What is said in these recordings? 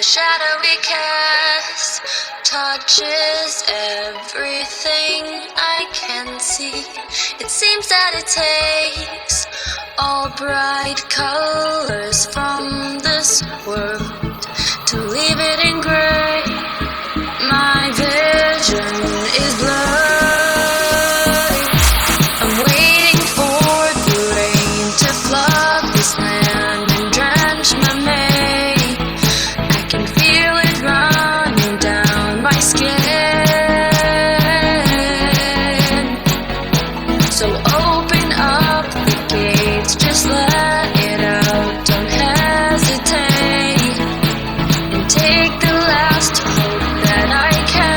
shadow we cast touches everything I can see. It seems that it takes all bright colors from this world to leave it in gray. My vision is blurry. I'm waiting for the rain to flood this land and drench my mane. I can feel it running down my skin. So open up the gates, just let it out. Don't hesitate and take the last hope that I can.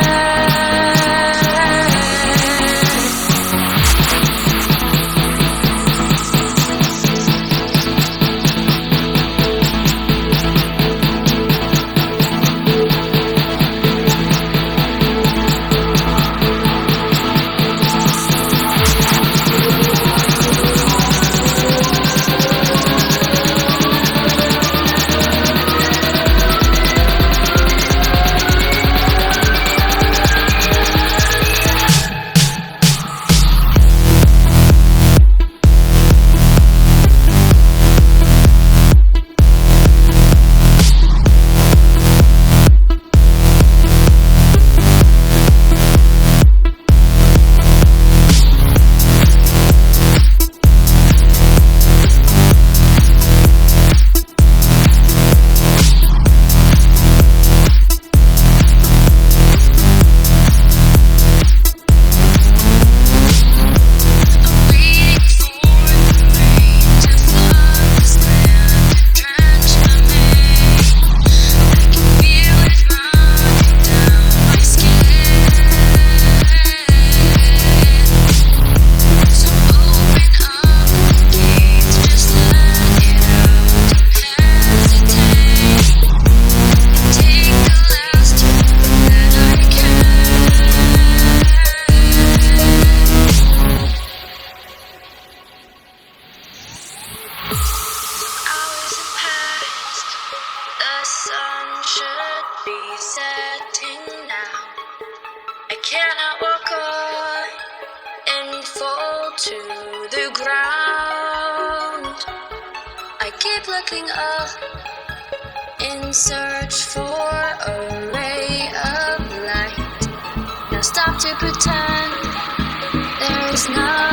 The sun should be setting now. I cannot walk on and fall to the ground. I keep looking up in search for a ray of light. Now stop to pretend there is nothing.